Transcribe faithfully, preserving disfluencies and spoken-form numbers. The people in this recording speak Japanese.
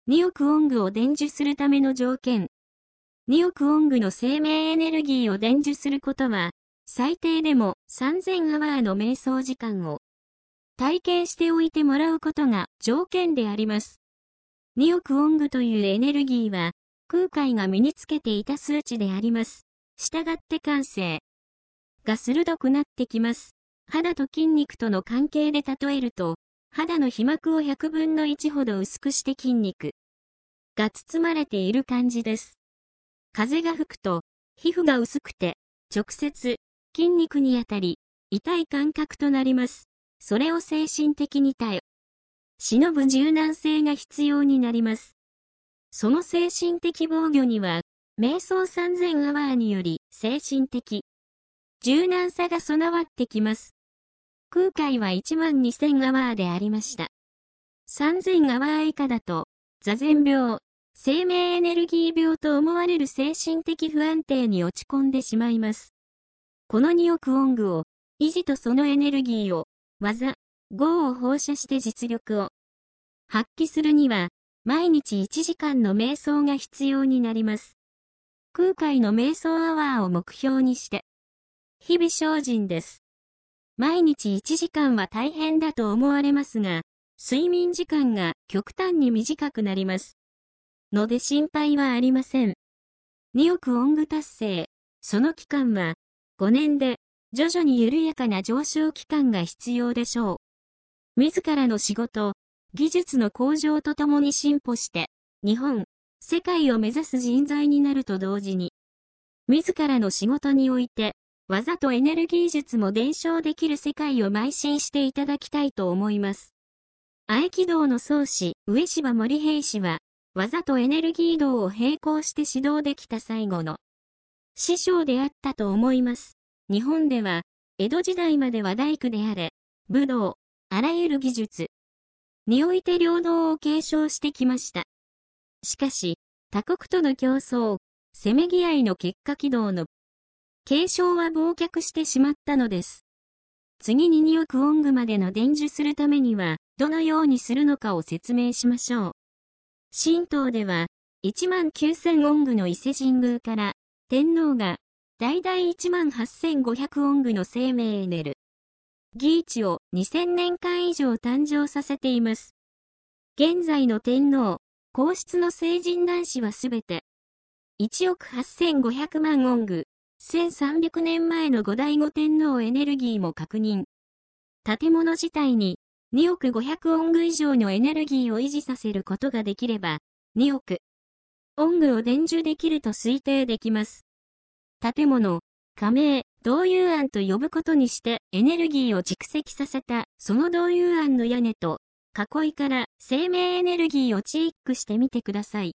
におくオングを伝授するための条件。におくオングの生命エネルギーを伝授することは、最低でもさんぜんアワーの瞑想時間を体験しておいてもらうことが条件であります。におくオングというエネルギーは、空海が身につけていた数値であります。したがって感性が鋭くなってきます。肌と筋肉との関係で例えると、肌の皮膜をひゃくぶんのいちほど薄くして筋肉が包まれている感じです。風が吹くと、皮膚が薄くて、直接筋肉に当たり、痛い感覚となります。それを精神的に耐え、忍ぶ柔軟性が必要になります。その精神的防御には、瞑想さんぜんアワーにより精神的柔軟さが備わってきます。空海はいちまんにせんアワーでありました。さんぜんアワー以下だと、座禅病、生命エネルギー病と思われる精神的不安定に落ち込んでしまいます。このにおくオングを、維持とそのエネルギーを、技、業を放射して実力を発揮するには、毎日いちじかんの瞑想が必要になります。空海の瞑想アワーを目標にして、日々精進です。毎日いちじかんは大変だと思われますが、睡眠時間が極端に短くなります。ので心配はありません。におくオング達成。その期間はごねんで徐々に緩やかな上昇期間が必要でしょう。自らの仕事、技術の向上とともに進歩して、日本、世界を目指す人材になると同時に、自らの仕事において、技とエネルギー術も伝承できる世界を邁進していただきたいと思います。合気道の宗師、上柴森平氏は、技とエネルギー道を並行して指導できた最後の師匠であったと思います。日本では、江戸時代までは大工であれ、武道、あらゆる技術において領道を継承してきました。しかし、他国との競争、せめぎ合いの結果軌道の継承は忘却してしまったのです。次ににおくオングまでの伝授するためには、どのようにするのかを説明しましょう。神道では、いちまんきゅうせんオングの伊勢神宮から、天皇が、大々いちまんはっせんごひゃくオングの生命エネルギー値をにせんねんかん以上誕生させています。現在の天皇、皇室の聖人男子はすべて、いちおくはっせんごひゃくまんオング、せんさんびゃくねんまえの後醍醐天皇エネルギーも確認。建物自体ににおくごひゃくオング以上のエネルギーを維持させることができれば、におくオングを伝授できると推定できます。建物、加盟、銅融庵と呼ぶことにしてエネルギーを蓄積させたその銅融庵の屋根と囲いから生命エネルギーをチェックしてみてください。